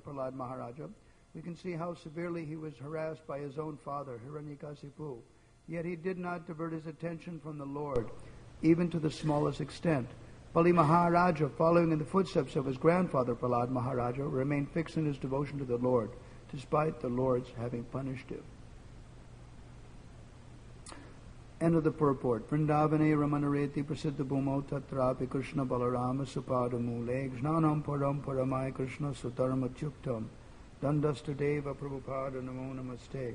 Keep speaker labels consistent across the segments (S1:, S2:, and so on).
S1: Prahlad Maharaja, we can see how severely he was harassed by his own father, Hiranyakasipu. Yet he did not divert his attention from the Lord, even to the smallest extent. Bali Maharaja, following in the footsteps of his grandfather Prahlad Maharaja, remained fixed in his devotion to the Lord, despite the Lord's having punished him. End of the purport. Vrindavane Ramanareti Prasiddha Bhumo Tatrapi Krishna Balarama Supadamule Jnanam Param Paramai Krishna Sutaram Atyuktam Dandastadeva Prabhupada Namo Namaste.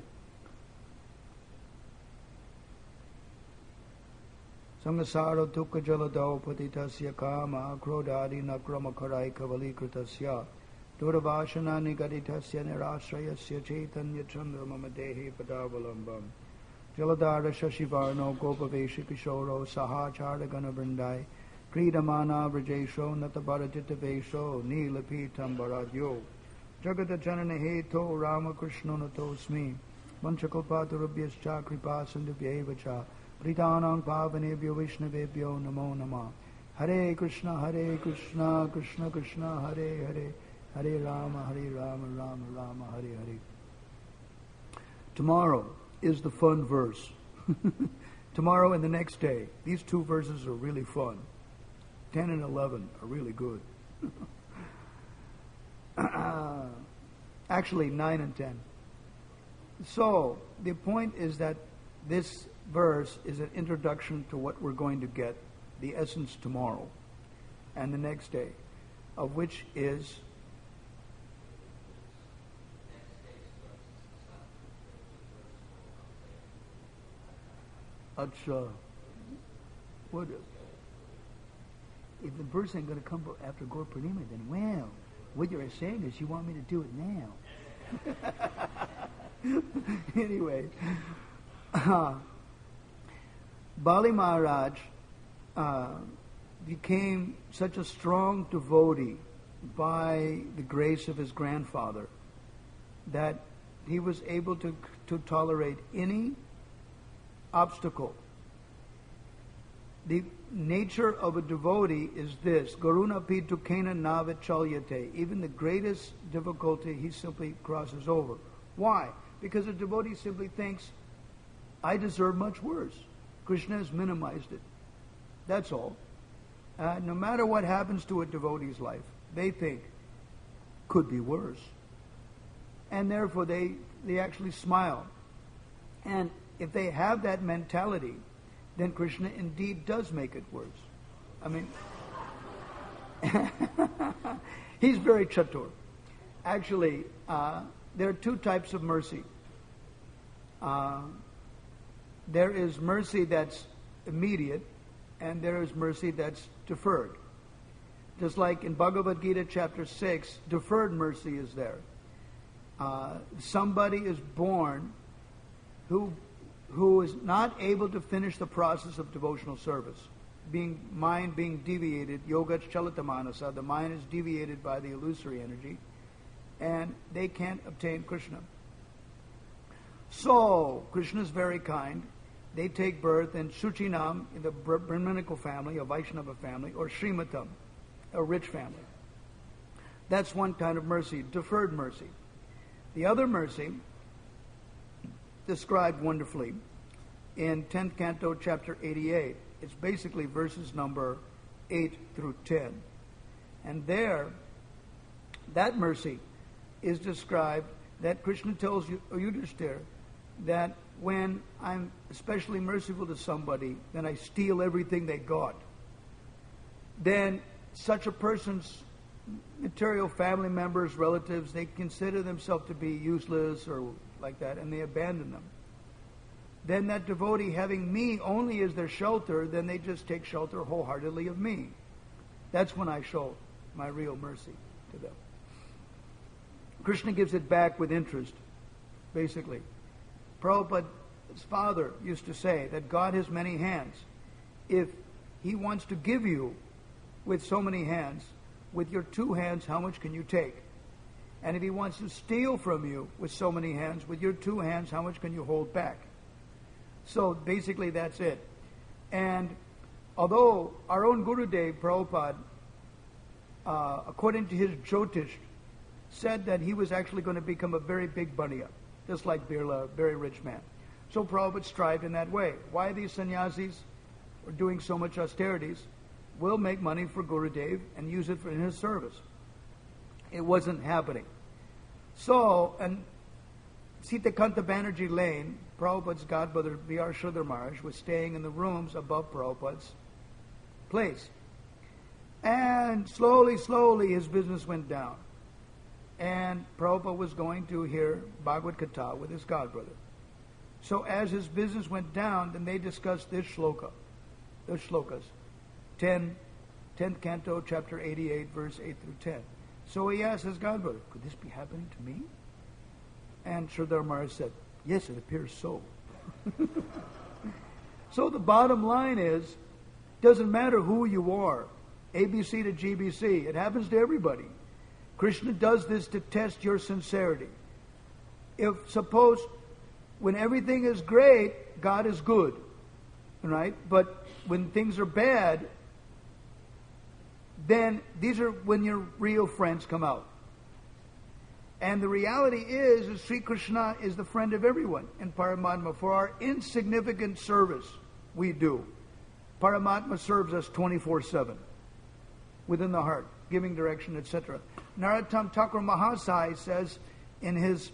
S1: Sangasara Tukka Jaladao Patitasya Kama Krodadi Nakrama Karai Kavali Kritasya Duravashana Nigaditasya Nirashrayasya Chaitanya Chandra Mamadehi Padavalambam Jaladara Shashivarno Gopaveshi Kishoro Sahachara Ganavrindai Kridamana Vrajesho Natabaratita Vesho Nilapitam Baradyo Jagata Janana Heto Ramakrishna Natosmi Vanchakalpatarubhyascha Kripa Sindhubhyevacha Pritanang Pavanebhyo Vishnavebhyo Namo Nama Hare Krishna Krishna Krishna Hare Hare Hare Rama Rama Rama Hare Hare. Tomorrow is the fun verse. Tomorrow and the next day. These two verses are really fun. 10 and 11 are really good. Actually, 9 and 10. So, the point is that this verse is an introduction to what we're going to get, the essence tomorrow and the next day, of which is what if the verse ain't going to come after Gaur Purnima, then well, what you're saying is you want me to do it now. Anyway, Bali Maharaj became such a strong devotee by the grace of his grandfather that he was able to tolerate any obstacle. The nature of a devotee is this: Garuna pi dukena navichalyate. Even the greatest difficulty he simply crosses over. Why? Because a devotee simply thinks, I deserve much worse. Krishna has minimized it. That's all. No matter what happens to a devotee's life, they think, could be worse. And therefore they actually smile. And if they have that mentality, then Krishna indeed does make it worse. I mean, he's very chatur. Actually, there are two types of mercy. There is mercy that's immediate, and there is mercy that's deferred. Just like in Bhagavad Gita chapter 6, deferred mercy is there. Somebody is born who is not able to finish the process of devotional service. Mind being deviated, yoga chalitamanasa, the mind is deviated by the illusory energy, and they can't obtain Krishna. So, Krishna is very kind. They take birth in Suchinam, in the Brahmanical family, a Vaishnava family, or Srimatam, a rich family. That's one kind of mercy, deferred mercy. The other mercy, described wonderfully in 10th Canto, chapter 88. It's basically verses number 8 through 10. And there, that mercy is described that Krishna tells Yudhishthira that when I'm especially merciful to somebody, then I steal everything they got. Then such a person's material family members, relatives, they consider themselves to be useless or like that, and they abandon them. Then that devotee, having me only as their shelter, then they just take shelter wholeheartedly of me. That's when I show my real mercy to them. Krishna gives it back with interest, basically. Prabhupada's father used to say that God has many hands. If he wants to give you with so many hands, with your two hands, how much can you take? And if he wants to steal from you with so many hands, with your two hands, how much can you hold back? So basically that's it. And although our own Gurudev Prabhupada, according to his Jyotish, said that he was actually going to become a very big baniya, just like Birla, a very rich man. So Prabhupada strived in that way. Why these sannyasis are doing so much austerities? Will make money for Gurudev and use it in his service. It wasn't happening. So, and Sitakanta Banerjee Lane, Prabhupada's godbrother B.R. Sridhar Maharaj, was staying in the rooms above Prabhupada's place. And slowly his business went down. And Prabhupada was going to hear Bhagavad Gita with his godbrother. So as his business went down, then they discussed this shloka, those shlokas, 10th canto, chapter 88, verse 8 through 10. So he asked his godbrother, could this be happening to me? And Sridhar Maharaj said, yes, it appears so. So the bottom line is, doesn't matter who you are, ABC to GBC, it happens to everybody. Krishna does this to test your sincerity. If suppose when everything is great, God is good, right? But when things are bad, then these are when your real friends come out. And the reality is Sri Krishna is the friend of everyone in Paramatma. For our insignificant service we do, Paramatma serves us 24/7 within the heart, giving direction, etc. Narottam Thakur Mahasai says in his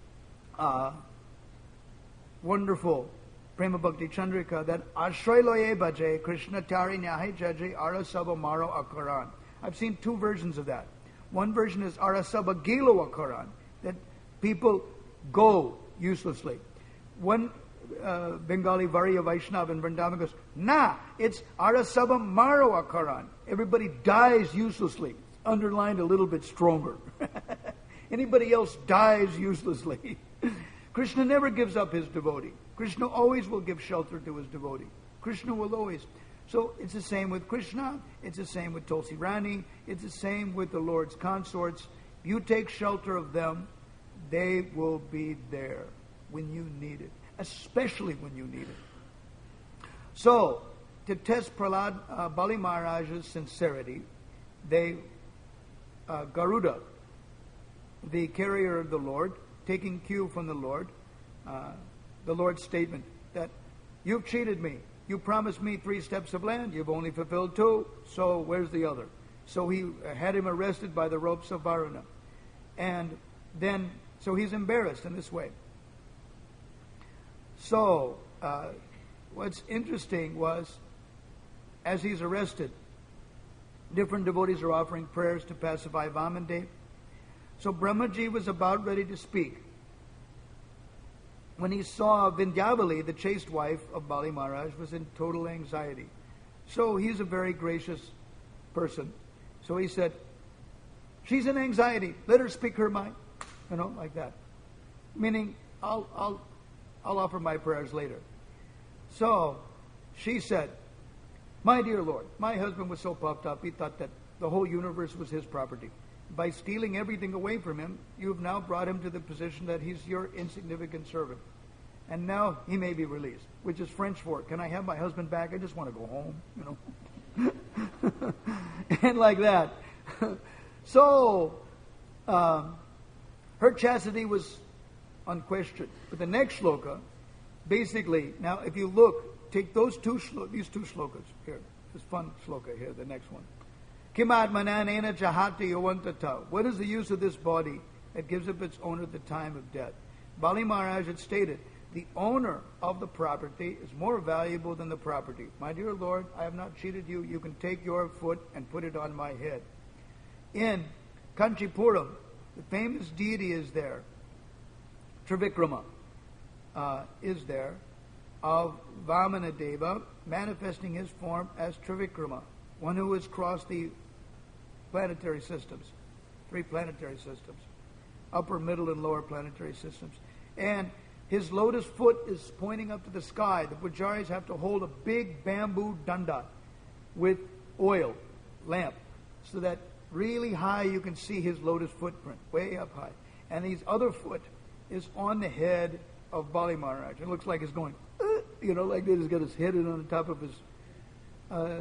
S1: wonderful Prema Bhakti Chandrika that Ashray loye bhaje Krishna tari nyahe jaje arasaba maro akaran. I've seen two versions of that. One version is arasaba gilo akaran, that people go uselessly. One Bengali Varya Vaishnava in Vrindavan goes, nah, it's arasaba maro akaran. Everybody dies uselessly. Underlined a little bit stronger. Anybody else dies uselessly. Krishna never gives up his devotee. Krishna always will give shelter to his devotee. Krishna will always. So it's the same with Krishna. It's the same with Tulsi Rani. It's the same with the Lord's consorts. You take shelter of them, they will be there when you need it, especially when you need it. So, to test Prahlad Bali Maharaj's sincerity, Garuda, the carrier of the Lord, taking cue from the Lord's statement that you've cheated me. You promised me 3 steps of land. You've only fulfilled 2. So where's the other? So he had him arrested by the ropes of Varuna. And then, so he's embarrassed in this way. So, what's interesting was, as he's arrested, different devotees are offering prayers to pacify Vamandev. So Brahmaji was about ready to speak when he saw Vindhyavali, the chaste wife of Bali Maharaj, was in total anxiety. So he's a very gracious person. So he said, she's in anxiety. Let her speak her mind. Like that. Meaning, I'll offer my prayers later. So she said, my dear Lord, my husband was so puffed up, he thought that the whole universe was his property. By stealing everything away from him, you have now brought him to the position that he's your insignificant servant. And now he may be released, which is French for, can I have my husband back? I just want to go home, And like that. So, her chastity was unquestioned. But the next shloka, basically, now if you look, take these two shlokas here. This fun shloka here, the next one. Kimatmananena jahati yavantata. What is the use of this body that gives up its owner at the time of death? Bali Maharaj had stated, the owner of the property is more valuable than the property. My dear Lord, I have not cheated you. You can take your foot and put it on my head. In Kanchipuram, the famous deity is there. Trivikrama is there, of Vamanadeva, manifesting his form as Trivikrama, one who has crossed the planetary systems, 3 planetary systems, upper, middle, and lower planetary systems. And his lotus foot is pointing up to the sky. The pujaris have to hold a big bamboo danda with oil lamp so that really high you can see his lotus footprint, way up high. And his other foot is on the head of Bali Maharaj. It looks like it's going, like this. He's got his head on top of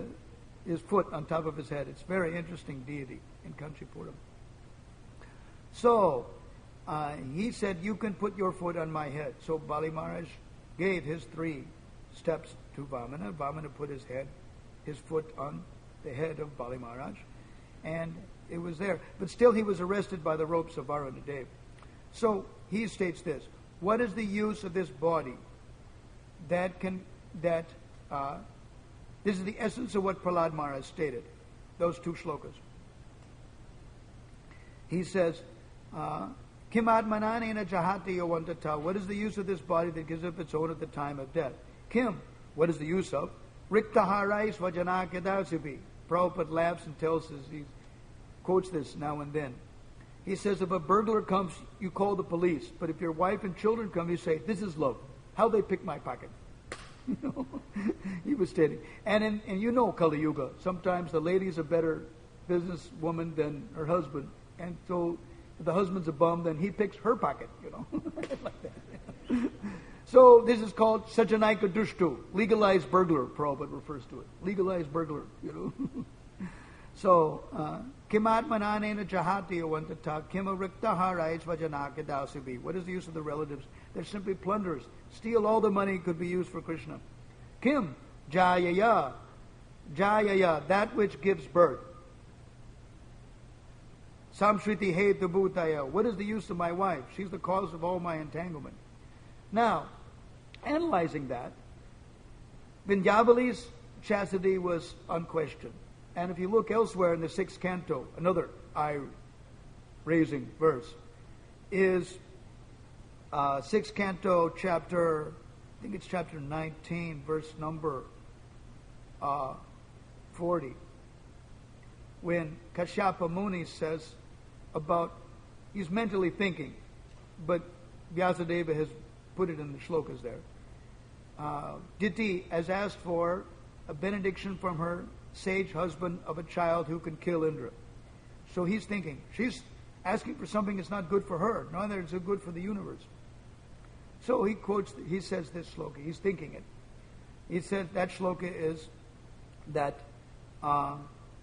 S1: his foot on top of his head. It's a very interesting deity in Kanchipuram. So he said, you can put your foot on my head. So Bali Maharaj gave his 3 steps to Vamana. Vamana put his foot on the head of Bali Maharaj, and it was there. But still he was arrested by the ropes of Varunadev. So he states this: what is the use of this body this is the essence of what Prahlad Maharaj stated, those 2 shlokas. He says, Kim atmananena jahati yavantata. What is the use of this body that gives up its own at the time of death? Kim, what is the use of? Riktaharais vajanakadasibi. Prabhupada laughs and tells us, he quotes this now and then. He says, if a burglar comes, you call the police. But if your wife and children come, you say, this is love. How they pick my pocket. He was stating. And you know Kali Yuga, sometimes the lady's a better businesswoman than her husband. And so if the husband's a bum, then he picks her pocket, like that. So this is called Sajanaika Dushtu, legalized burglar, Prabhupada refers to it. Legalized burglar, So, Kimatmananena jahati avantata, kimariktaharais vajanakadasibi. What is the use of the relatives? They're simply plunderers. Steal all the money could be used for Krishna. Kim jayaya, that which gives birth. Samshriti hetu bhutaya. What is the use of my wife? She's the cause of all my entanglement. Now, analyzing that, Vindhyavali's chastity was unquestioned. And if you look elsewhere in the 6th canto, another eye-raising verse, is 6th canto, chapter, I think it's chapter 19, verse number 40, when Kashyapa Muni says about, he's mentally thinking, but Vyasadeva has put it in the shlokas there. Diti has asked for a benediction from her sage husband of a child who can kill Indra. So he's thinking, she's asking for something that's not good for her, neither is it good for the universe. So he says this shloka, he's thinking it. He says that shloka is that Sharada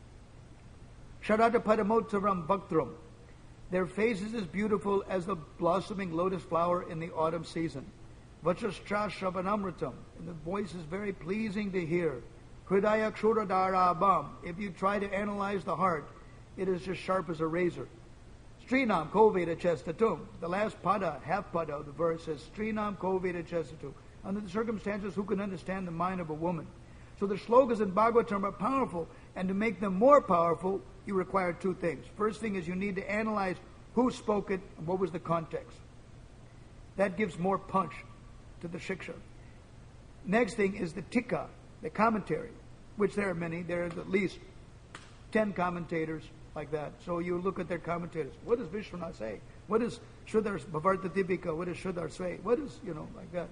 S1: Padamotsaram Bhaktram. Their faces as beautiful as the blossoming lotus flower in the autumn season. Vachascha Shravanamritam. And the voice is very pleasing to hear. Hridaya Kshuradharabam. If you try to analyze the heart, it is just sharp as a razor. Strinam Koveda Chestatum. The last pada, half pada of the verse says, Strinam Koveda Chestatum. Under the circumstances, who can understand the mind of a woman? So the shlokas in Bhagavatam are powerful, and to make them more powerful, you require 2 things. First thing is you need to analyze who spoke it and what was the context. That gives more punch to the shiksha. Next thing is the tika, the commentary, which there are many. There are at least 10 commentators like that. So you look at their commentators. What does Vishwanath say? What does Sridhar Bhavarta Dipika? What does Sridhar say? What is, like that?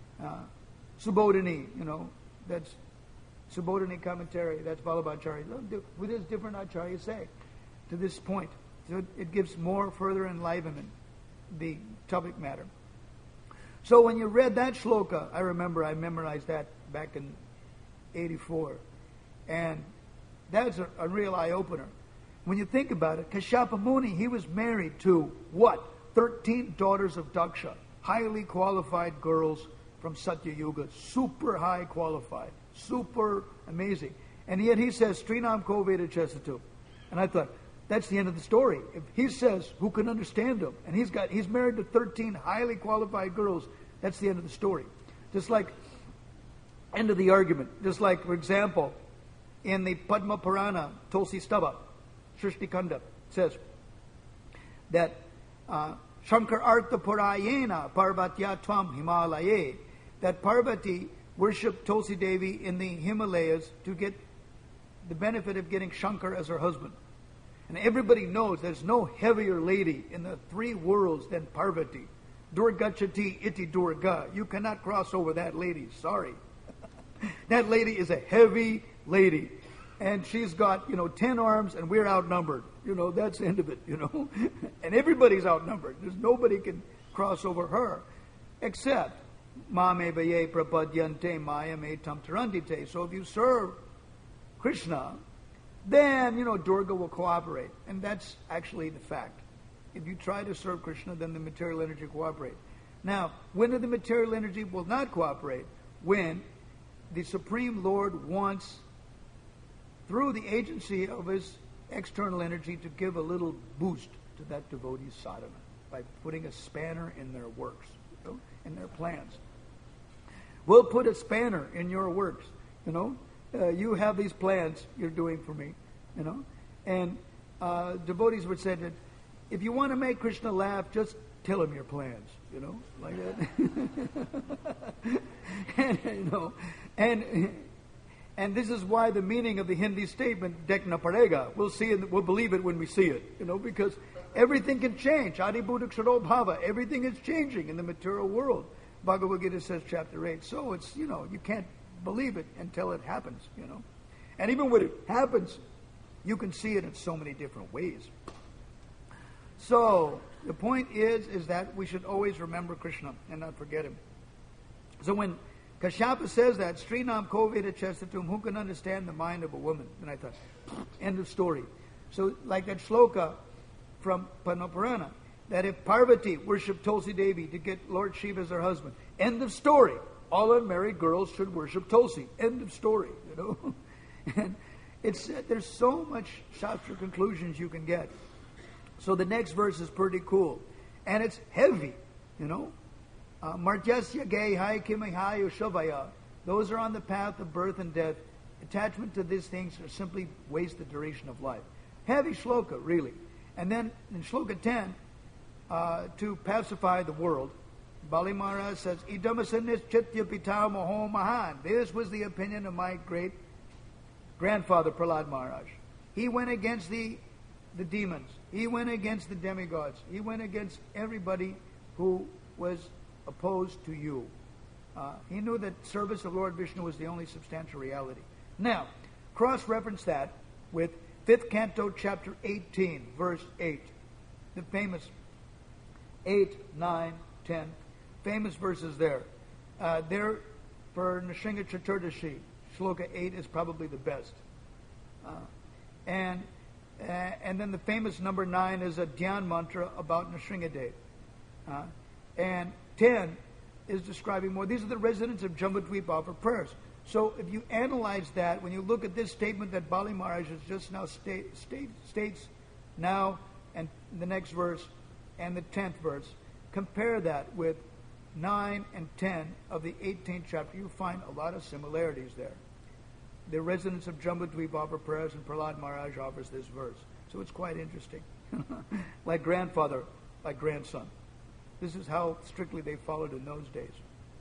S1: Subodhini, that's Subodhini commentary. That's Vallabhacharya. What does different acharyas say to this point? So it gives more further enlivenment, the topic matter. So when you read that shloka, I remember I memorized that back in 84. And that's a real eye-opener. When you think about it, Kashyapa Muni, he was married to what? 13 daughters of Daksha. Highly qualified girls from Satya Yuga. Super high qualified. Super amazing. And yet he says, Strinam Koveda Chesatu. And I thought, that's the end of the story. If he says, who can understand him? And he's married to 13 highly qualified girls. That's the end of the story. Just like, end of the argument. Just like, for example, in the Padma Purana, Tulsi Stava, Srishti Kanda says that Shankar Artha Purayena Parvatya Tvam Himalaye, that Parvati worshipped Tulsi Devi in the Himalayas to get the benefit of getting Shankar as her husband. And everybody knows there's no heavier lady in the 3 worlds than Parvati. Durgachati iti Durga. You cannot cross over that lady. Sorry. That lady is a heavy lady. And she's got, 10 arms and we're outnumbered. That's the end of it, And everybody's outnumbered. There's nobody can cross over her. Except, Mame baye prapadyante maya me tam tarandite. So if you serve Krishna, then, Durga will cooperate. And that's actually the fact. If you try to serve Krishna, then the material energy cooperate. Now, when the material energy will not cooperate? When the Supreme Lord wants, through the agency of his external energy, to give a little boost to that devotee's sadhana by putting a spanner in their works, in their plans. We'll put a spanner in your works, you have these plans you're doing for me, And devotees would say that if you want to make Krishna laugh, just tell him your plans, like that. And this is why the meaning of the Hindi statement, "Dekhna padega," we'll see it, we'll believe it when we see it, because everything can change. Adi Buddha Ksharo Bhava, everything is changing in the material world. Bhagavad Gita says, chapter 8. So it's, you can't believe it until it happens, And even when it happens, you can see it in so many different ways. So the point is that we should always remember Krishna and not forget him. So when Kashyapa says that, Srinam Koveda Chestatum, who can understand the mind of a woman? And I thought, end of story. So like that shloka from Padma Purana, that if Parvati worshipped Tulsi Devi to get Lord Shiva as her husband, end of story. All unmarried girls should worship Tulsi. End of story, And there's so much Shastra conclusions you can get. So the next verse is pretty cool. And it's heavy, Marjasya gay hai kimihaya shavaya. Those are on the path of birth and death. Attachment to these things are simply waste the duration of life. Heavy shloka, really. And then in shloka 10, to pacify the world, Bali Maharaj says, Idamasanis chitya pita maho mahan. This was the opinion of my great grandfather Prahlad Maharaj. He went against the demons. He went against the demigods. He went against everybody who was opposed to you. He knew that service of Lord Vishnu was the only substantial reality. Now, cross-reference that with 5th Canto, chapter 18, verse 8. The famous 8, 9, 10. Famous verses there. There, for Nrsimha Chaturdashi, Shloka 8 is probably the best. And then the famous number 9 is a Dhyan mantra about Nrsimhadev. And 10 is describing more. These are the residents of Jambudvipa offer prayers. So if you analyze that, when you look at this statement that Bali Maharaj has just now states now and the next verse and the 10th verse, compare that with 9 and 10 of the 18th chapter, you'll find a lot of similarities there. The residents of Jambudvipa offer prayers, and Prahlad Maharaj offers this verse. So it's quite interesting. Like grandfather, like grandson. This is how strictly they followed in those days.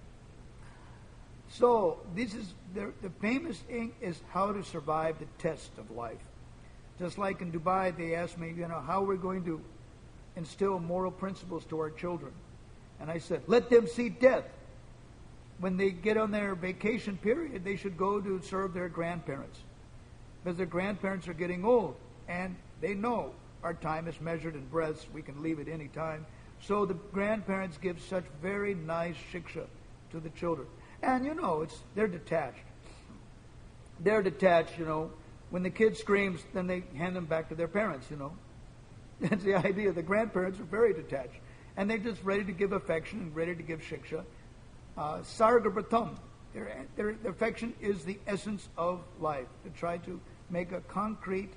S1: So this is the famous thing is how to survive the test of life. Just like in Dubai, they asked me, how we're going to instill moral principles to our children. And I said, let them see death. When they get on their vacation period, they should go to serve their grandparents. Because their grandparents are getting old. And they know our time is measured in breaths. We can leave at any time. So the grandparents give such very nice shiksha to the children. And they're detached. They're detached, When the kid screams, then they hand them back to their parents, That's the idea. The grandparents are very detached. And they're just ready to give affection and ready to give shiksha. Sarga Pratham. Their affection is the essence of life. To try to make a concrete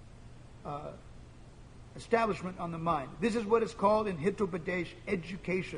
S1: establishment on the mind. This is what is called in Hitopadesh education.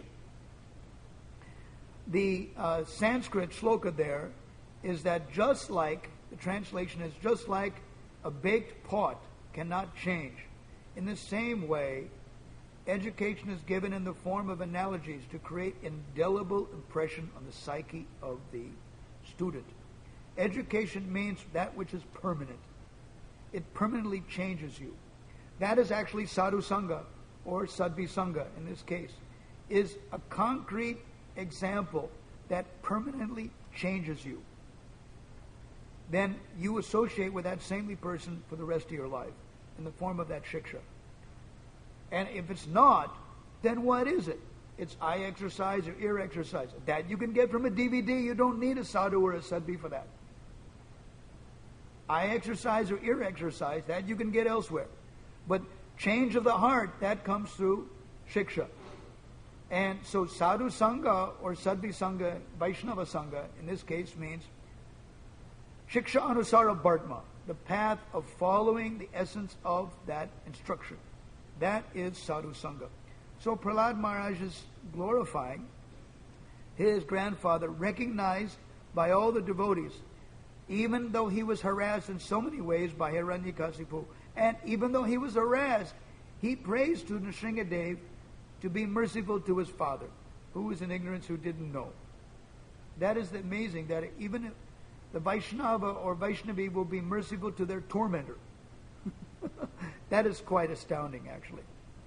S1: The Sanskrit shloka there is that just like, the translation is just like a baked pot cannot change. In the same way, education is given in the form of analogies to create indelible impression on the psyche of the student. Education means that which is permanent. It permanently changes you. That is actually sadhu sangha, or sadhvi sangha in this case, is a concrete example that permanently changes you. Then you associate with that saintly person for the rest of your life in the form of that shiksha. And if it's not, then what is it? It's eye exercise or ear exercise. That you can get from a DVD. You don't need a sadhu or a sadhvi for that. Eye exercise or ear exercise, that you can get elsewhere. But Change of the heart, that comes through shiksha. And so sadhu sangha or sadhi sangha, Vaishnava sangha, in this case means shiksha anusara bhartma, the path of following the essence of that instruction. That is sadhu sangha. So Prahlad Maharaj is glorifying his grandfather, recognized by all the devotees, even though he was harassed in so many ways by Hiranyakasipu, and even though he was harassed, he prays to Nrsingadev to be merciful to his father, who was in ignorance, who didn't know. That is amazing, that even the Vaishnava or Vaishnavi will be merciful to their tormentor. That is quite astounding, actually.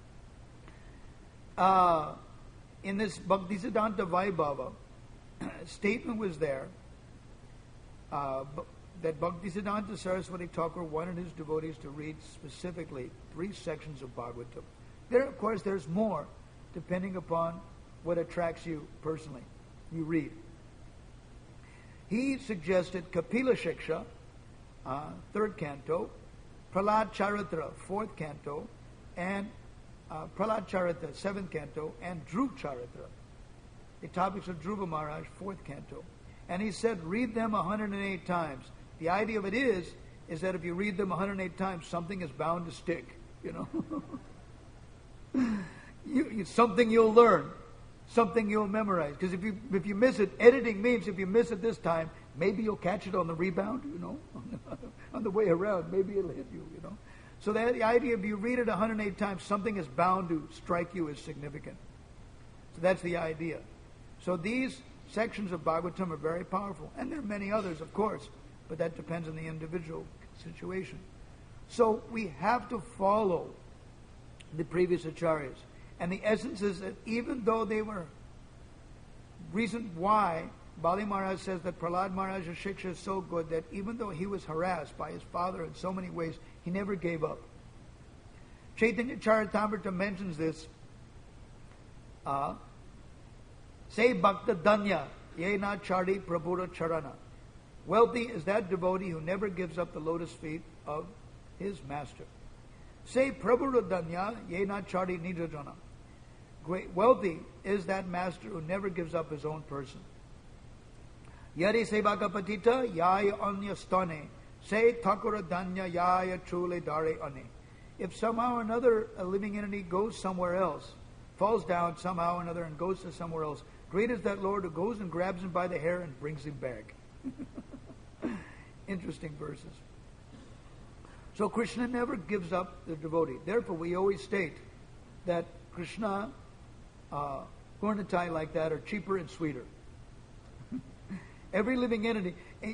S1: In this Bhaktisiddhanta Vaibhava, statement was there that Bhaktisiddhanta Saraswati Thakur wanted his devotees to read specifically 3 sections of Bhagavatam. There, of course, there's more, depending upon what attracts you personally. You read. He suggested Kapila Shiksha, 3rd canto, Prahlad Charitra, 4th canto, and Prahlad Charitra, 7th canto, and Dhruv Charitra, the topics of Dhruva Maharaj, 4th canto. And he said, read them 108 times. The idea of it is that if you read them 108 times, something is bound to stick, something you'll learn, something you'll memorize. Because if you miss it, editing means if you miss it this time, maybe you'll catch it on the rebound, on the way around, maybe it'll hit you, So the idea of you read it 108 times, something is bound to strike you as significant. So that's the idea. So these sections of Bhagavatam are very powerful. And there are many others, of course, but that depends on the individual situation. So we have to follow the previous acharyas. And the essence is that even though they were, reason why Bali Maharaj says that Prahlad Maharaj's shiksha is so good that even though he was harassed by his father in so many ways, he never gave up. Chaitanya Charitamrita mentions this. Say Bhakta Danya, Yena Chari Prabhura Charana. Wealthy is that devotee who never gives up the lotus feet of his master. Say Prabhura Danya, Yena Chari Nidajana. Wealthy is that master who never gives up his own person. Yari Sevaka Patita, Yaya Anya Stane. Say Thakura Danya, Yaya Trule Dare Ane. If somehow or another a living entity goes somewhere else, falls down somehow or another and goes to somewhere else, great is that Lord who goes and grabs him by the hair and brings him back. Interesting verses. So Krishna never gives up the devotee. Therefore, we always state that Krishna, Gaurnitai like that, are cheaper and sweeter. Every living entity,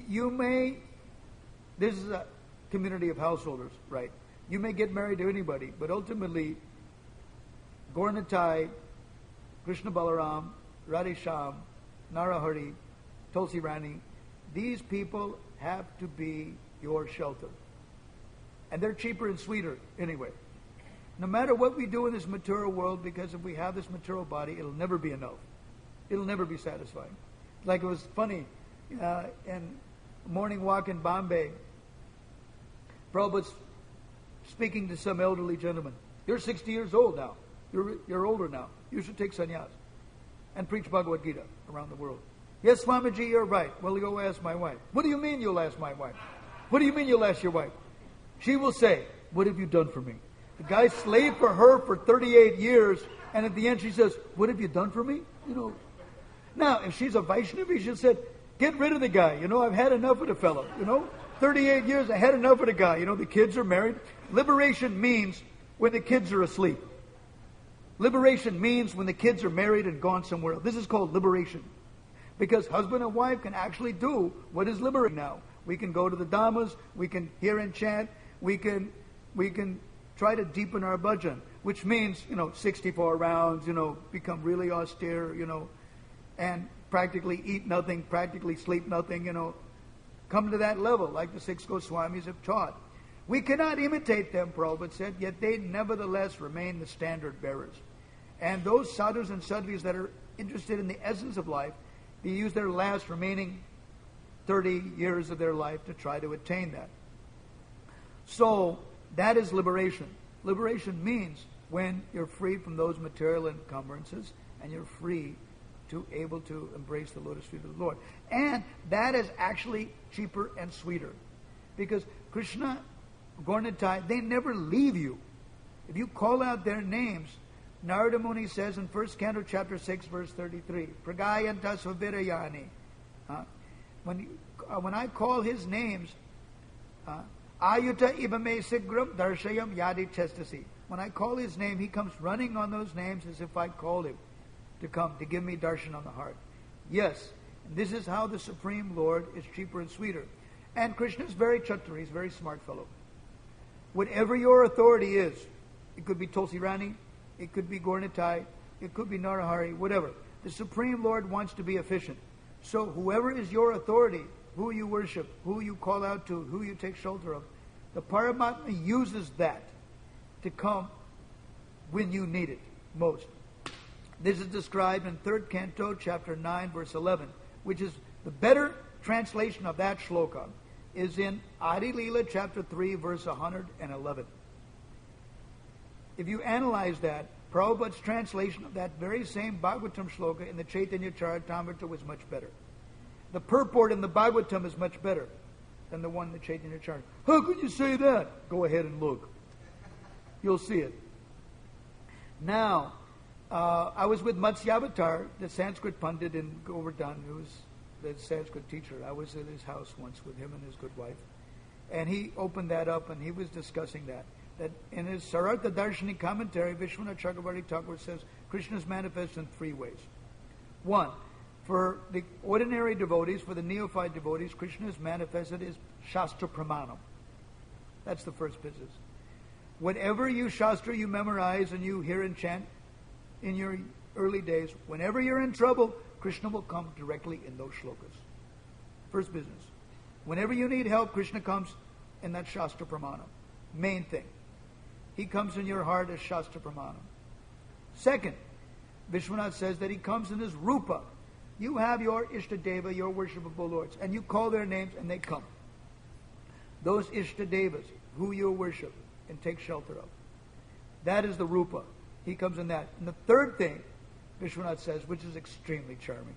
S1: this is a community of householders, right? You may get married to anybody, but ultimately, Gaurnitai, Krishna Balaram, Radhesham, Narahari, Tulsi Rani, these people have to be your shelter. And they're cheaper and sweeter anyway. No matter what we do in this material world, because if we have this material body, it'll never be enough. It'll never be satisfying. Like it was funny, in a morning walk in Bombay, Prabhupada's speaking to some elderly gentleman. You're 60 years old now. You're older now. You should take sannyas and preach Bhagavad Gita around the world. Yes, Swamiji, you're right. Well, go ask my wife. What do you mean you'll ask my wife? What do you mean you'll ask your wife? She will say, what have you done for me? The guy slaved for her for 38 years, and at the end she says, what have you done for me? Now, if she's a Vaishnavi, she'll say, get rid of the guy. I've had enough of the fellow. 38 years, I had enough of the guy. The kids are married. Liberation means when the kids are asleep. Liberation means when the kids are married and gone somewhere else. This is called liberation. Because husband and wife can actually do what is liberating now. We can go to the dhammas, we can hear and chant, we can try to deepen our bhajan, which means, 64 rounds, become really austere, and practically eat nothing, practically sleep nothing, come to that level like the 6 Goswamis have taught. We cannot imitate them, Prabhupada said, yet they nevertheless remain the standard bearers. And those sadhus and sadhvis that are interested in the essence of life, they use their last remaining 30 years of their life to try to attain that. So, that is liberation. Liberation means when you're free from those material encumbrances and you're free to able to embrace the lotus feet of the Lord. And that is actually cheaper and sweeter. Because Krishna, Gaur Nitai, they never leave you. If you call out their names, Narada Muni says in 1st Canto, chapter 6, verse 33, Pragayanta Svavirayani. When I call his names, Ayuta Ibame Sigram Darshayam Yadi Chestasi. When I call his name, he comes running on those names as if I called him to come, to give me darshan on the heart. Yes, this is how the Supreme Lord is cheaper and sweeter. And Krishna is very chatur, he's a very smart fellow. Whatever your authority is, it could be Tulsi Rani, it could be Gaur Nitai, it could be Narahari, whatever. The Supreme Lord wants to be efficient. So whoever is your authority, who you worship, who you call out to, who you take shelter of, the Paramatma uses that to come when you need it most. This is described in 3rd Canto, chapter 9, verse 11, which is the better translation of that shloka, is in Adi Leela, chapter 3, verse 111. If you analyze that, Prabhupada's translation of that very same Bhagavatam shloka in the Chaitanya Charitamrita was much better. The purport in the Bhagavatam is much better than the one in the Chaitanya Charitamrita. How can you say that? Go ahead and look. You'll see it. Now, I was with Matsyavatar, the Sanskrit Pandit in Govardhan, who was the Sanskrit teacher. I was at his house once with him and his good wife. And he opened that up and he was discussing that. That in his Sarartha Darshani commentary, Vishwanath Chakravarti Thakur says Krishna is manifest in 3 ways. 1, for the ordinary devotees, for the neophyte devotees, Krishna is manifested as Shastra Pramanam. That's the first business. Whatever you Shastra you memorize and you hear and chant in your early days, whenever you're in trouble, Krishna will come directly in those shlokas. First business. Whenever you need help, Krishna comes in that Shastra Pramanam. Main thing. He comes in your heart as Shastra Pramanam. Second, Vishwanath says that he comes in his Rupa. You have your Ishtadeva, your worshipable lords, and you call their names and they come. Those Ishtadevas who you worship and take shelter of. That is the Rupa. He comes in that. And the third thing, Vishwanath says, which is extremely charming.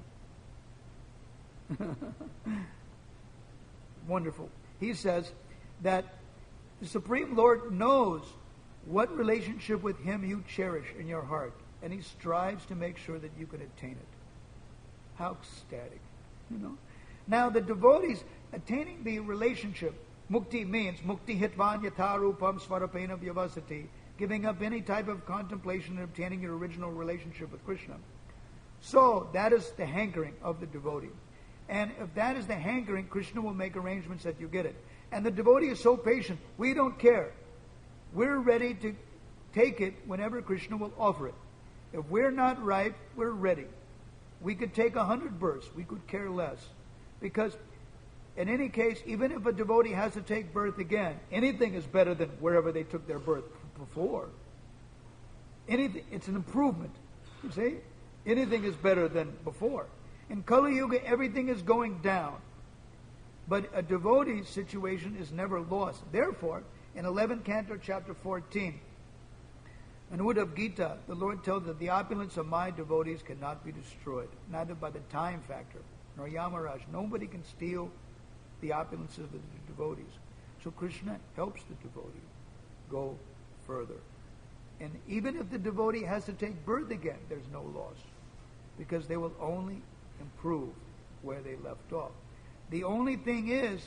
S1: Wonderful. He says that the Supreme Lord knows what relationship with Him you cherish in your heart, and He strives to make sure that you can attain it. How ecstatic, you know. Now the devotees attaining the relationship, mukti means mukti hitvan yatharupam svarapena vyavasati, giving up any type of contemplation and obtaining your original relationship with Krishna. So that is the hankering of the devotee. And if that is the hankering, Krishna will make arrangements that you get it. And the devotee is so patient, we don't care. We're ready to take it whenever Krishna will offer it. If we're not ripe, we're ready. We could take 100 births. We could care less. Because in any case, even if a devotee has to take birth again, anything is better than wherever they took their birth before. Anything, it's an improvement. You see? Anything is better than before. In Kali Yuga, everything is going down. But a devotee's situation is never lost. Therefore, in 11th Canto, chapter 14, in Uddhav Gita, the Lord tells that the opulence of my devotees cannot be destroyed, neither by the time factor, nor Yamaraj. Nobody can steal the opulence of the devotees. So Krishna helps the devotee go further. And even if the devotee has to take birth again, there's no loss, because they will only improve where they left off. The only thing is,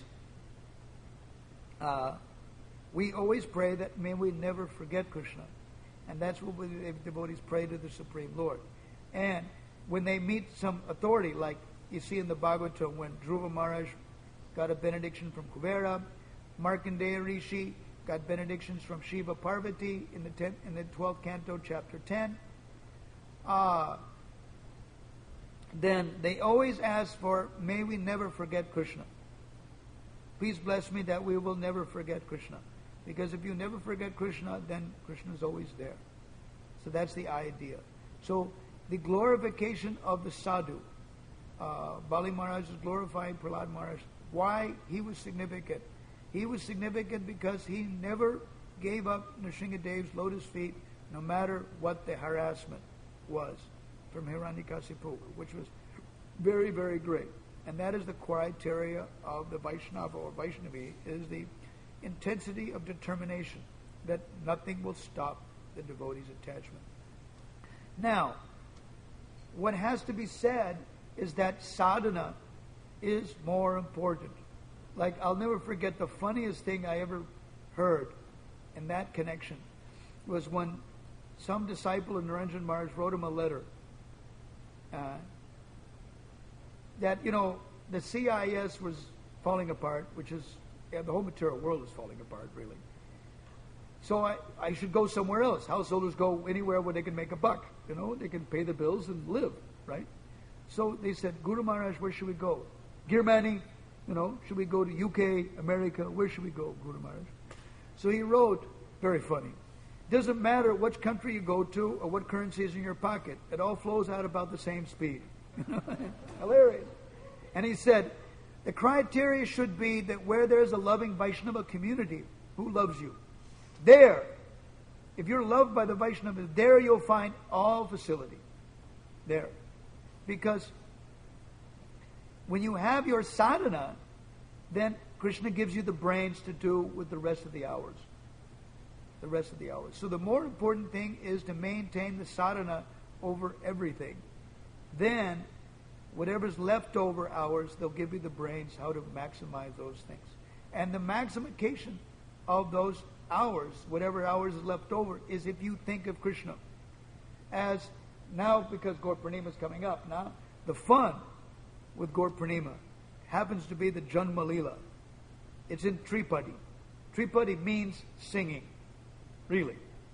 S1: we always pray that may we never forget Krishna. And that's what devotees pray to the Supreme Lord. And when they meet some authority, like you see in the Bhagavatam, when Dhruva Maharaj got a benediction from Kuvera, Markandeya Rishi got benedictions from Shiva Parvati in the 12th Canto, chapter 10. Then they always ask for, may we never forget Krishna. Please bless me that we will never forget Krishna. Because if you never forget Krishna, then Krishna is always there. So that's the idea. So the glorification of the sadhu, Bali Maharaj is glorifying Prahlad Maharaj. Why he was significant? He was significant because he never gave up Nrsingadev's lotus feet no matter what the harassment was from Hiranyakasipu, which was very, very great. And that is the criteria of the Vaishnava or Vaishnavi, is the intensity of determination that nothing will stop the devotee's attachment. Now, what has to be said is that sadhana is more important. Like, I'll never forget the funniest thing I ever heard in that connection was when some disciple of Niranjan Maharaj wrote him a letter that, the CIS was falling apart, which is, the whole material world is falling apart, really. So I should go somewhere else. Householders go anywhere where they can make a buck. They can pay the bills and live, right? So they said, Guru Maharaj, where should we go? Girmani, should we go to UK, America? Where should we go, Guru Maharaj? So he wrote, very funny, doesn't matter which country you go to or what currency is in your pocket. It all flows out about the same speed. Hilarious. And he said, the criteria should be that where there's a loving Vaishnava community who loves you, there, if you're loved by the Vaishnavas, there you'll find all facility. There. Because when you have your sadhana, then Krishna gives you the brains to do with the rest of the hours. The rest of the hours. So the more important thing is to maintain the sadhana over everything. Then, whatever's left over hours, they'll give you the brains how to maximize those things. And the maximization of those hours, whatever hours is left over, is if you think of Krishna. As now, because Gaur Purnima is coming up, now the fun with Gaur Purnima happens to be the Janma Leela. It's in Tripadi. Tripadi means singing, really.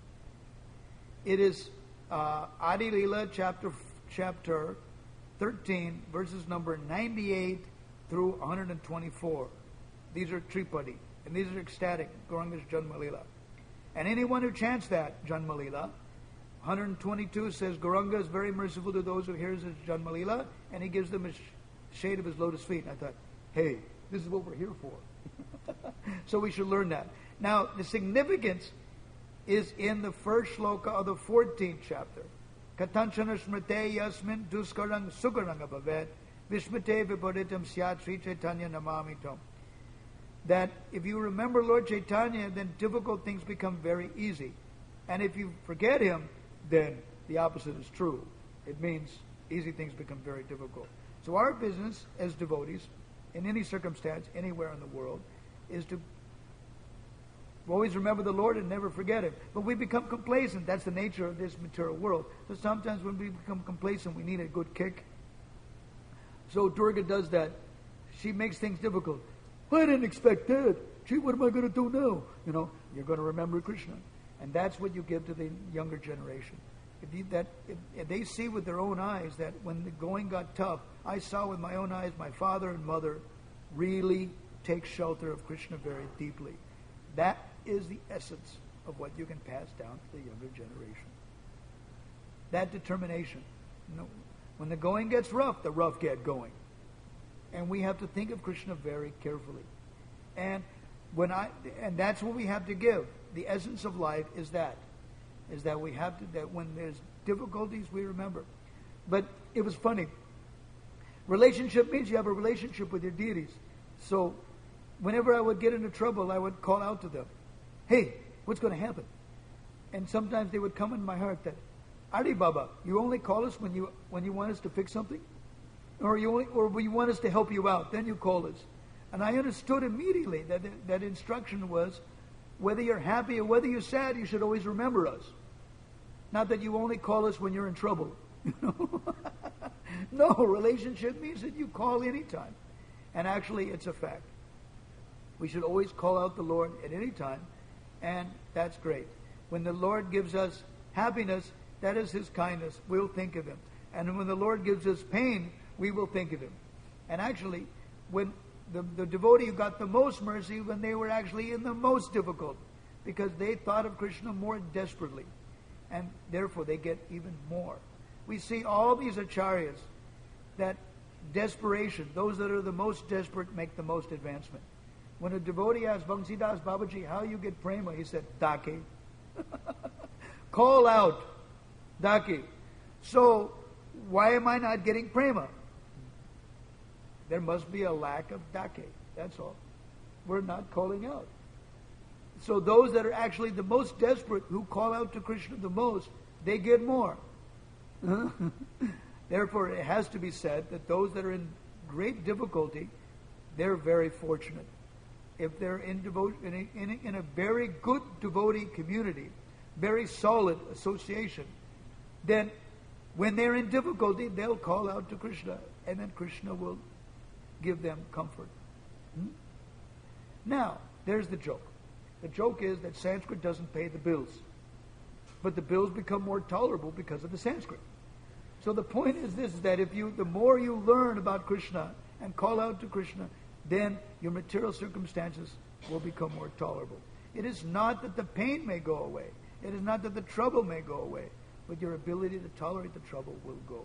S1: It is Adi Leela chapter 13, verses number 98 through 124. These are Tripadi, and these are ecstatic, Gauranga's Janma Leela. And anyone who chants that Janma Leela, 122 says, Gauranga is very merciful to those who hears his Janma Leela, and he gives them a shade of his lotus feet. And I thought, hey, this is what we're here for. So we should learn that. Now, the significance is in the first shloka of the 14th chapter. Katanchana smrite yasmin duskarang sukaranga bhavet vishmate viboditam syat Sri Chaitanya namamitam. That if you remember Lord Chaitanya, then difficult things become very easy. And if you forget him, then the opposite is true. It means easy things become very difficult. So our business as devotees, in any circumstance, anywhere in the world, is to always remember the Lord and never forget him. But we become complacent. That's the nature of this material world. So sometimes when we become complacent, we need a good kick. So Durga does that. She makes things difficult. I didn't expect that. Gee, what am I going to do now? You're going to remember Krishna. And that's what you give to the younger generation. If they see with their own eyes that when the going got tough, I saw with my own eyes my father and mother really take shelter of Krishna very deeply. That is the essence of what you can pass down to the younger generation. That determination. When the going gets rough, the rough get going. And we have to think of Krishna very carefully. And that's what we have to give. The essence of life is that we have to, that when there's difficulties, we remember. But it was funny. Relationship means you have a relationship with your deities. So whenever I would get into trouble, I would call out to them, hey, what's going to happen? And sometimes they would come in my heart that, Adi Baba, you only call us when you want us to fix something? Or when you want us to help you out, then you call us. And I understood immediately that instruction was, whether you're happy or whether you're sad, you should always remember us. Not that you only call us when you're in trouble. No, relationship means that you call anytime. And actually, it's a fact. We should always call out the Lord at any time, and that's great. When the Lord gives us happiness, that is his kindness. We'll think of him. And when the Lord gives us pain, we will think of him. And actually, when the devotee got the most mercy when they were actually in the most difficult, because they thought of Krishna more desperately, and therefore they get even more. We see all these acharyas that desperation, those that are the most desperate, make the most advancement. When a devotee asked Bangsidas Babaji, how you get prema, he said, dake. Call out, dake. So, why am I not getting prema? There must be a lack of dake. That's all. We're not calling out. So those that are actually the most desperate, who call out to Krishna the most, they get more. Therefore, it has to be said that those that are in great difficulty, they're very fortunate. If they're in a very good devotee community, very solid association, then when they're in difficulty, they'll call out to Krishna, and then Krishna will give them comfort. Now, there's the joke. The joke is that Sanskrit doesn't pay the bills. But the bills become more tolerable because of the Sanskrit. So the point is this, is that the more you learn about Krishna and call out to Krishna, then your material circumstances will become more tolerable. It is not that the pain may go away. It is not that the trouble may go away. But your ability to tolerate the trouble will go.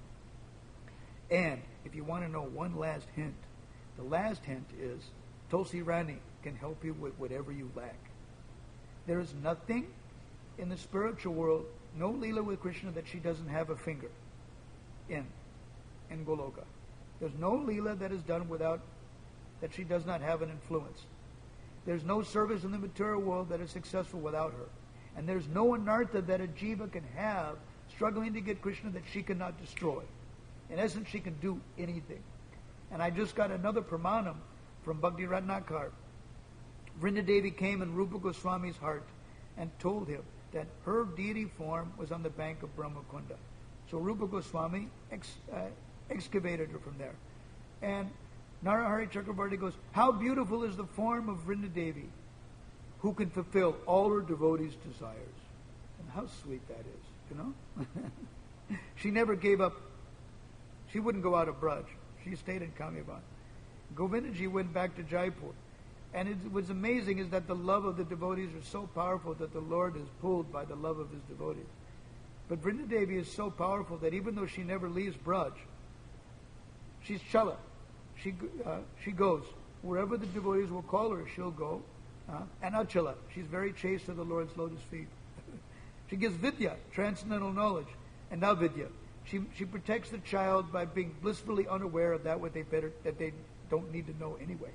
S1: And if you want to know one last hint, the last hint is Tulsi Rani can help you with whatever you lack. There is nothing in the spiritual world, no Leela with Krishna that she doesn't have a finger in Goloka. There's no Leela that is done without, that she does not have an influence. There's no service in the material world that is successful without her. And there's no anartha that a jiva can have struggling to get Krishna that she cannot destroy. In essence, she can do anything. And I just got another pramanam from Bhakti Ratnakar. Vrindadevi came in Rupa Goswami's heart and told him that her deity form was on the bank of Brahmakunda. So Rupa Goswami excavated her from there. And Narahari Chakravarti goes, how beautiful is the form of Vrindadevi, who can fulfill all her devotees' desires. And how sweet that is, you know? She never gave up. She wouldn't go out of Braj. She stayed in Kamyavan. Govindaji went back to Jaipur. And it was amazing is that the love of the devotees are so powerful that the Lord is pulled by the love of his devotees. But Vrindadevi is so powerful that even though she never leaves Braj, she's chala. She goes. Wherever the devotees will call her, she'll go. And achala. She's very chaste to the Lord's lotus feet. She gives vidya, transcendental knowledge, and avidya. She protects the child by being blissfully unaware of that that they don't need to know anyway.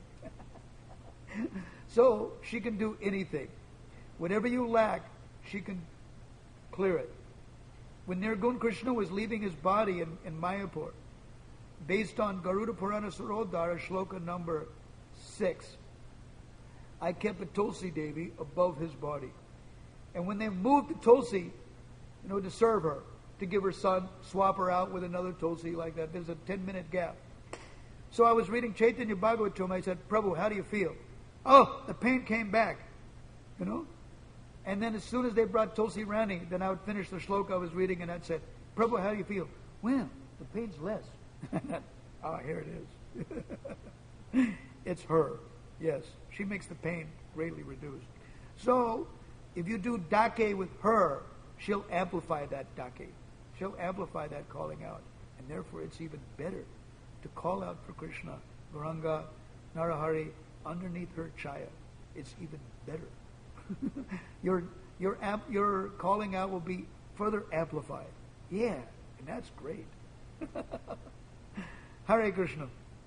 S1: So she can do anything. Whatever you lack, she can clear it. When Nirgun Krishna was leaving his body in Mayapur, based on Garuda Purana Surodhara, shloka number 6, I kept a Tulsi Devi above his body. And when they moved the Tulsi, to serve her, to give her son, swap her out with another Tulsi like that, there's a 10-minute gap. So I was reading Chaitanya Bhagavatam. I said, Prabhu, how do you feel? Oh, the pain came back, And then as soon as they brought Tulsi Rani, then I would finish the shloka I was reading, and I'd say, Prabhu, how do you feel? Well, the pain's less. Here it is. It's her. Yes, she makes the pain greatly reduced. So, if you do dake with her, she'll amplify that dake. She'll amplify that calling out. And therefore, it's even better to call out for Krishna, Gauranga, Narahari, underneath her chaya. It's even better. Your calling out will be further amplified. Yeah, and that's great. Hare Krishna.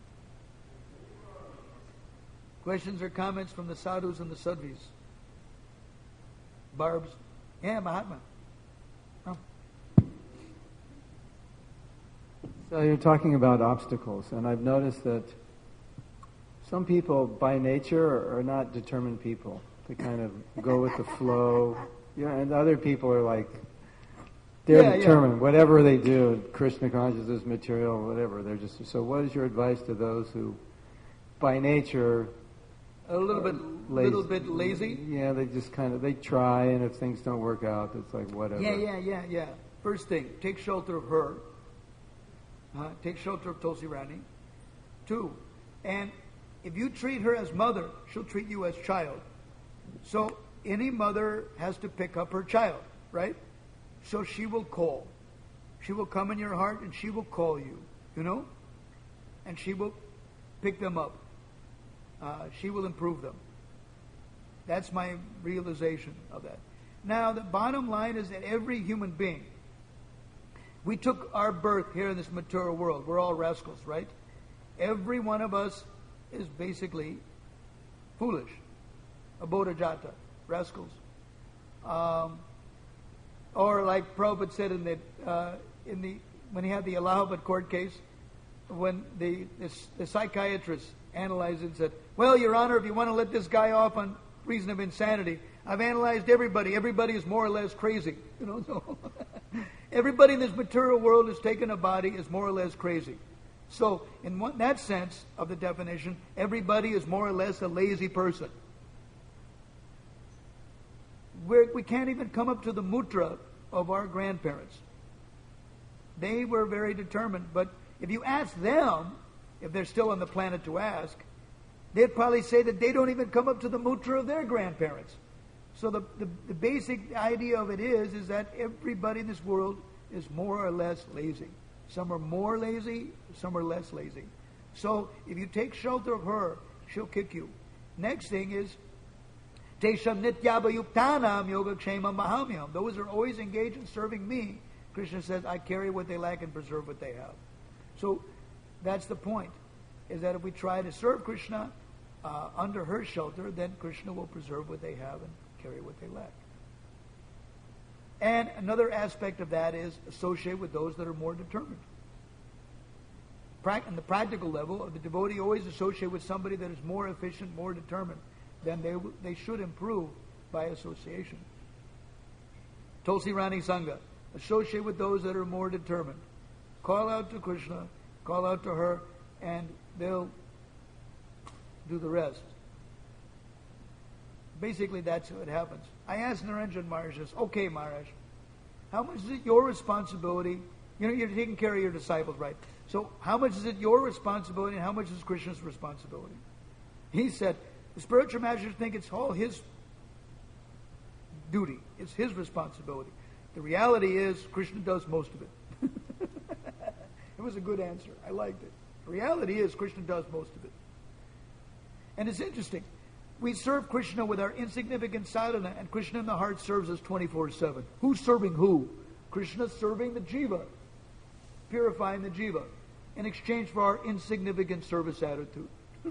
S1: Questions or comments from the sadhus and the sadhvis? Barbs? Yeah, Mahatma. Oh.
S2: So you're talking about obstacles, and I've noticed that some people by nature are not determined people. They kind of go with the flow. And other people are like, they're determined. Whatever they do, Krishna consciousness, material, whatever. They're just. So what is your advice to those who, by nature,
S1: a little bit lazy?
S2: Yeah, they just they try, and if things don't work out, it's like whatever.
S1: Yeah. First thing, take shelter of her. Take shelter of Tulsi Rani. 2, and if you treat her as mother, she'll treat you as child. So any mother has to pick up her child, right? So she will call. She will come in your heart and she will call you, And she will pick them up. she will improve them. That's my realization of that. Now, the bottom line is that every human being, we took our birth here in this material world. We're all rascals, right? Every one of us is basically foolish. Abodhajata, rascals. Or like Prabhupada said when he had the Allahabad court case, when the psychiatrist analyzed it and said, well, Your Honor, if you want to let this guy off on reason of insanity, I've analyzed everybody. Everybody is more or less crazy. So everybody in this material world who's taken a body is more or less crazy. So in that sense of the definition, everybody is more or less a lazy person. We can't even come up to the mudra of our grandparents. They were very determined, but if you ask them, if they're still on the planet to ask, they'd probably say that they don't even come up to the mudra of their grandparents. So the basic idea of it is that everybody in this world is more or less lazy. Some are more lazy, some are less lazy. So if you take shelter of her, she'll kick you. Next thing is, Tesham nityabhayuktanam yogakshemam mahamyam. Those are always engaged in serving me. Krishna says, I carry what they lack and preserve what they have. So that's the point, is that if we try to serve Krishna under her shelter, then Krishna will preserve what they have and carry what they lack. And another aspect of that is associate with those that are more determined. On the practical level, the devotee always associate with somebody that is more efficient, more determined. Then they should improve by association. Tulsi Rani Sangha. Associate with those that are more determined. Call out to Krishna, call out to her, and they'll do the rest. Basically, that's what happens. I asked Narenjan Maharaj this, okay, Maharaj, how much is it your responsibility? You're taking care of your disciples, right? So how much is it your responsibility and how much is Krishna's responsibility? He said, the spiritual masters think it's all his duty. It's his responsibility. The reality is, Krishna does most of it. It was a good answer. I liked it. The reality is, Krishna does most of it. And it's interesting. We serve Krishna with our insignificant sadhana, and Krishna in the heart serves us 24/7. Who's serving who? Krishna's serving the jiva, purifying the jiva, in exchange for our insignificant service attitude.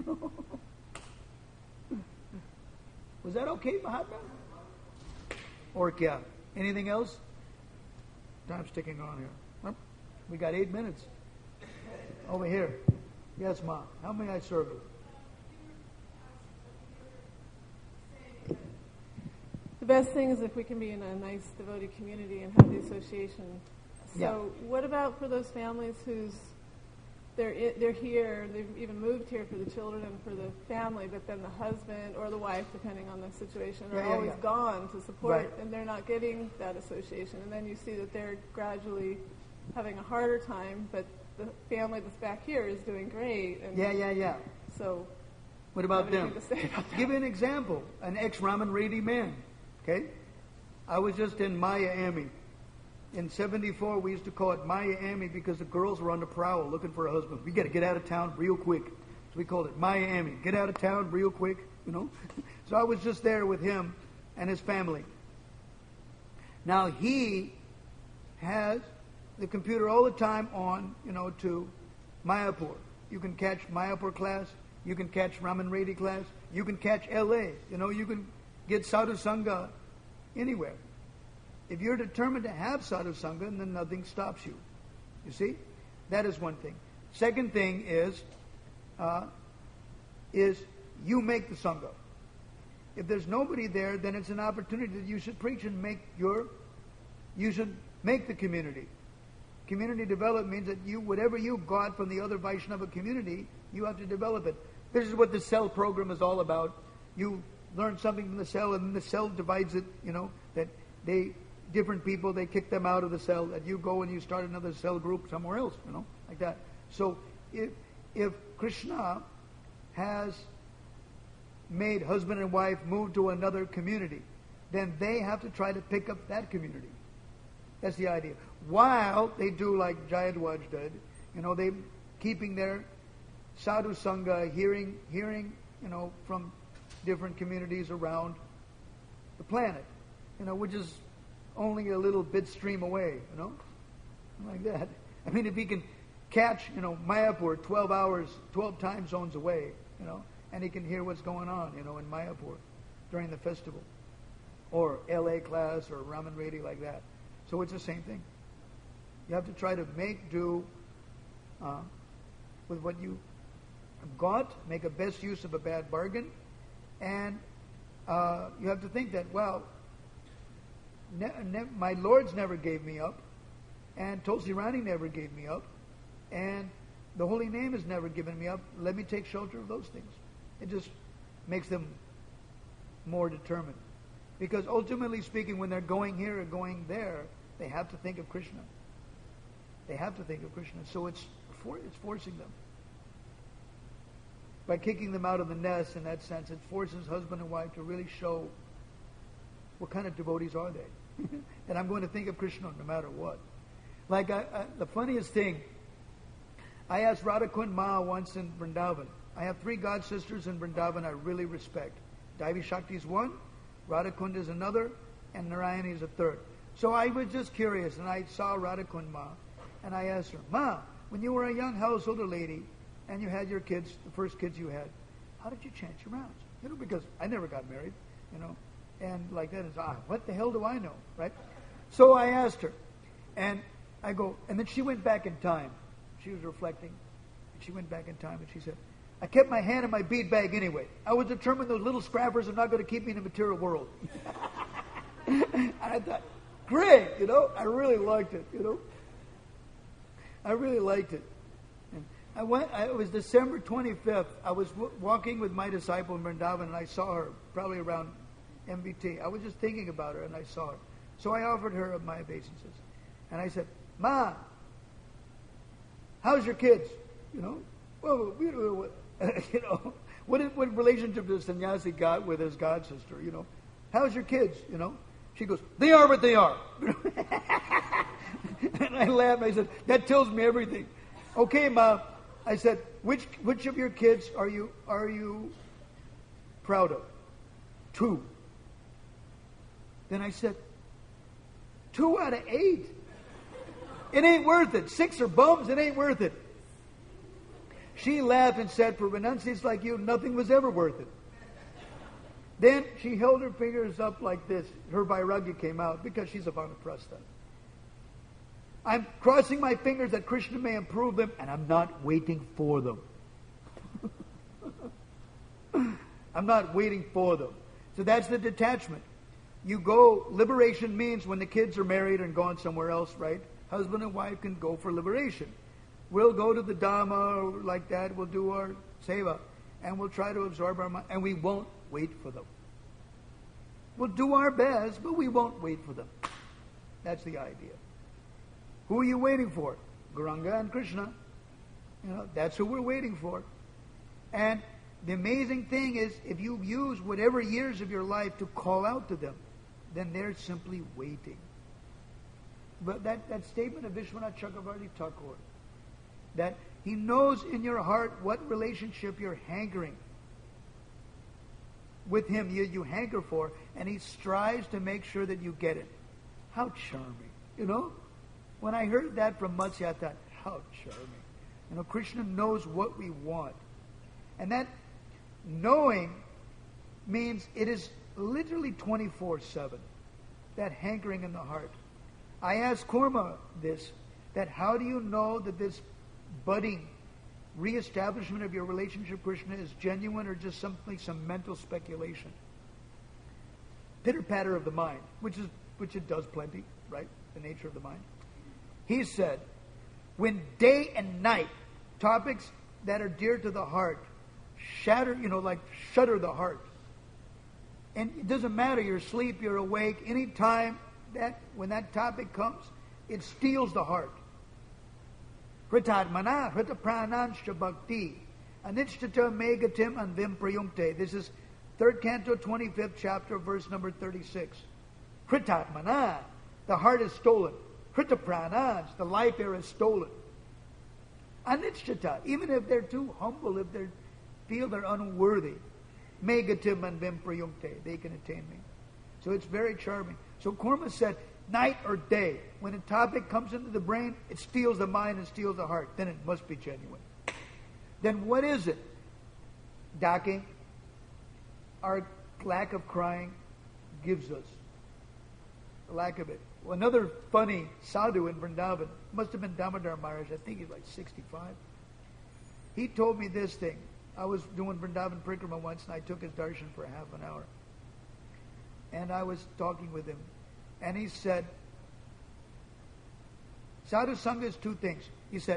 S1: Was that okay, Mahatma? Or kya? Anything else? Time's ticking on here. We got 8 minutes. Over here. Yes, Ma. How may I serve you?
S3: The best thing is if we can be in a nice devotee community and have the association. So what about for those families they're here, they've even moved here for the children and for the family, but then the husband or the wife, depending on the situation, are always gone to support, and they're not getting that association. And then you see that they're gradually having a harder time, but the family that's back here is doing great. And So
S1: what about them? Give an example. An ex-Raman Reddy man. Okay? I was just in Miami. In 74, we used to call it Miami because the girls were on the prowl looking for a husband. We got to get out of town real quick. So we called it Miami. Get out of town real quick, So I was just there with him and his family. Now he has the computer all the time on, to Mayapur. You can catch Mayapur class. You can catch Raman Reddy class. You can catch LA. You can get Sadhu Sangha anywhere. If you're determined to have sadhu sangha, then nothing stops you. You see? That is one thing. Second thing is you make the sangha. If there's nobody there, then it's an opportunity that you should preach and you should make the community. Community development means that whatever you got from the other Vaishnava community, you have to develop it. This is what the cell program is all about. You learn something from the cell, and then the cell divides it, that different people, they kick them out of the cell, that you go and you start another cell group somewhere else, like that. So if Krishna has made husband and wife move to another community, then they have to try to pick up that community. That's the idea. While they do like Jayadwaj did, they keeping their sadhu sangha, hearing from different communities around the planet, which is only a little bit stream away, like that. I mean, if he can catch, Mayapur 12 time zones away, and he can hear what's going on, in Mayapur during the festival, or LA class or Raman Reddy like that. So it's the same thing. You have to try to make do with what you have got, make a best use of a bad bargain, and you have to think that, well, my Lord's never gave me up, and Tulsi Rani never gave me up, and the Holy Name has never given me up. Let me take shelter of those things. It just makes them more determined. Because ultimately speaking, when they're going here or going there, they have to think of Krishna. They have to think of Krishna. So it's forcing them. By kicking them out of the nest, in that sense, it forces husband and wife to really show what kind of devotees are they. And I'm going to think of Krishna no matter what. Like the funniest thing, I asked Radhakund Ma once in Vrindavan. I have 3 god sisters in Vrindavan I really respect. Devi Shakti is one, Radhakund is another, and Narayani is a third. So I was just curious, and I saw Radhakund Ma, and I asked her, Ma, when you were a young householder lady, and you had your kids, the first kids you had, how did you chant your rounds? Because I never got married, and like that is, what the hell do I know, right? So I asked her, and I go, and then she went back in time. She was reflecting, and she went back in time, and she said, I kept my hand in my bead bag anyway. I was determined those little scrappers are not going to keep me in the material world. And I thought, great, I really liked it, I really liked it. And it was December 25th. I was walking with my disciple in Vrindavan, and I saw her probably around MVT. I was just thinking about her, and I saw her. So I offered her my obeisances. And I said, Ma, how's your kids? Well, what relationship does sannyasi got with his god sister? How's your kids? She goes, they are what they are. And I laughed. I said, that tells me everything. Okay, Ma. I said, which of your kids are you proud of? 2. Then I said, 2 out of 8. It ain't worth it. 6 are bums. It ain't worth it. She laughed and said, for renunciates like you, nothing was ever worth it. Then she held her fingers up like this. Her vairagya came out because she's a vanaprastha. I'm crossing my fingers that Krishna may improve them, and I'm not waiting for them. I'm not waiting for them. So that's the detachment. You go, liberation means when the kids are married and gone somewhere else, right? Husband and wife can go for liberation. We'll go to the Dhamma like that. We'll do our seva. And we'll try to absorb our mind. And we won't wait for them. We'll do our best, but we won't wait for them. That's the idea. Who are you waiting for? Gauranga and Krishna. That's who we're waiting for. And the amazing thing is, if you use whatever years of your life to call out to them, then they're simply waiting. But that statement of Vishwanath Chakravarti Thakur, that he knows in your heart what relationship you're hankering with him, you hanker for, and he strives to make sure that you get it. How charming, When I heard that from Matsya, I thought, how charming. Krishna knows what we want. And that knowing means it is literally 24/7, that hankering in the heart. I asked Kurma this, that how do you know that this budding reestablishment of your relationship with Krishna is genuine or just simply some mental speculation? Pitter-patter of the mind, which it does plenty, right? The nature of the mind. He said, when day and night, topics that are dear to the heart, shudder the heart. And it doesn't matter, you're asleep, you're awake, any time when that topic comes, it steals the heart. Hritatmana, hritaprananshcha bhakti, anichtata megatim anvim prayunkte. This is 3rd Canto, 25th chapter, verse number 36. Hritatmana, the heart is stolen. Hritapranans, the life air is stolen. Anichtata, even if they're too humble, if they feel they're unworthy, Megatim and Vim Prayumte. They can attain me. So it's very charming. So Kurma said, night or day, when a topic comes into the brain, it steals the mind and steals the heart. Then it must be genuine. Then what is it? Dake, our lack of crying gives us. The lack of it. Well, another funny sadhu in Vrindavan, must have been Damodar Maharaj, I think he's like 65. He told me this thing. I was doing Vrindavan Parikrama once and I took his darshan for half an hour. And I was talking with him. And he said, Sadhu Sangha is two things. He said,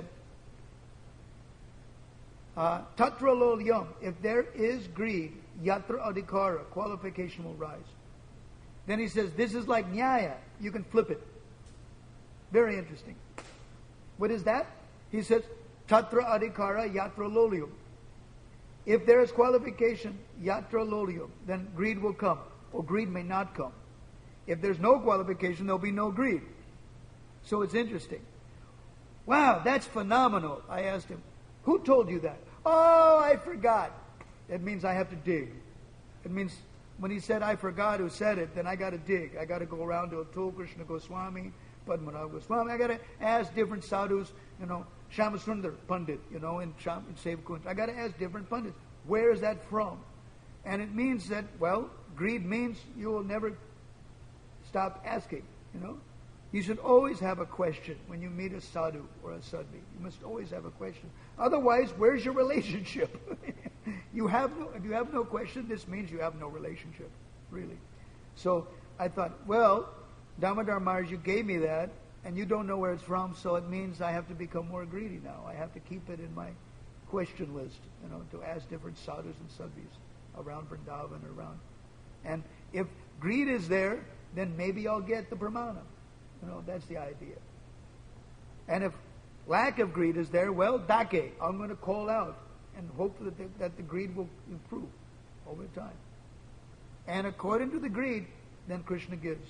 S1: Tatra lolyam, if there is greed, yatra adhikara, qualification will rise. Then he says, this is like nyaya. You can flip it. Very interesting. What is that? He says, Tatra adhikara yatra lolyam. If there is qualification, yatra lolyam, then greed will come. Or greed may not come. If there's no qualification, there'll be no greed. So it's interesting. Wow, that's phenomenal. I asked him, who told you that? Oh, I forgot. That means I have to dig. It means when he said I forgot who said it, then I got to dig. I got to go around to Atul Krishna Goswami, Padmanabh Goswami. I got to ask different sadhus, Shamasundar Pandit, in Save Kunj. I got to ask different Pandits. Where is that from? And it means that, well, greed means you will never stop asking, You should always have a question when you meet a sadhu or a sadhvi. You must always have a question. Otherwise, where's your relationship? If you have no question, this means you have no relationship, really. So I thought, well, Damodar Maharaj, you gave me that, and you don't know where it's from, so it means I have to become more greedy now. I have to keep it in my question list, to ask different sadhus and sadhvis around Vrindavan or around. And if greed is there, then maybe I'll get the pramana. That's the idea. And if lack of greed is there, well, dake, I'm going to call out and hope that the greed will improve over time. And according to the greed, then Krishna gives,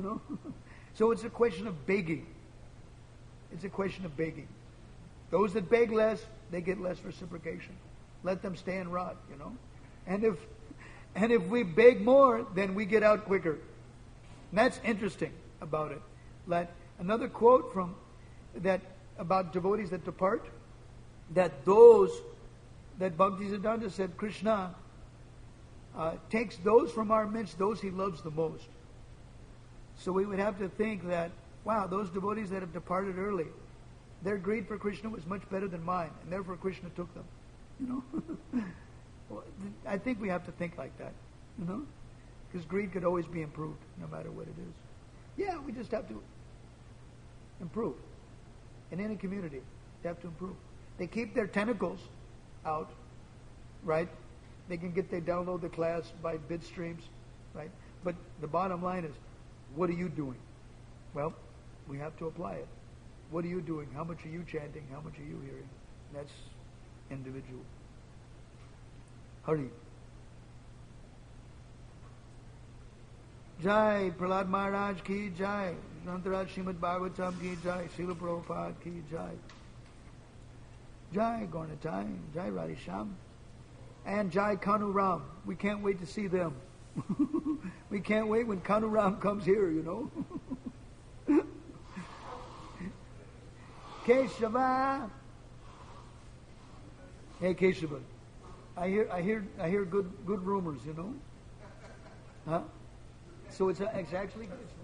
S1: So it's a question of begging. It's a question of begging. Those that beg less, they get less reciprocation. Let them stay and rot, And if we beg more, then we get out quicker. And that's interesting about it. Another quote from that about devotees that depart, that Bhaktisiddhanta said, Krishna takes those from our midst, those he loves the most. So we would have to think that, wow, those devotees that have departed early, their greed for Krishna was much better than mine, and therefore Krishna took them. Well, I think we have to think like that, because greed could always be improved, no matter what it is. Yeah, we just have to improve. In any community, they have to improve. They keep their tentacles out, right? They download the class by bid streams, right? But the bottom line is, what are you doing? Well, we have to apply it. What are you doing? How much are you chanting? How much are you hearing? That's individual. Hari. Jai Prahlad Maharaj ki jai. Santaraj Srimad Bhagavatam ki jai. Srila Prabhupada ki jai. Jai Gaurnitai. Jai Radhe Shyam. And Jai Kanu Ram. We can't wait to see them. We can't wait when Kanu Ram comes here, Keshava. Hey Keshava. I hear good rumors, Huh? So it's actually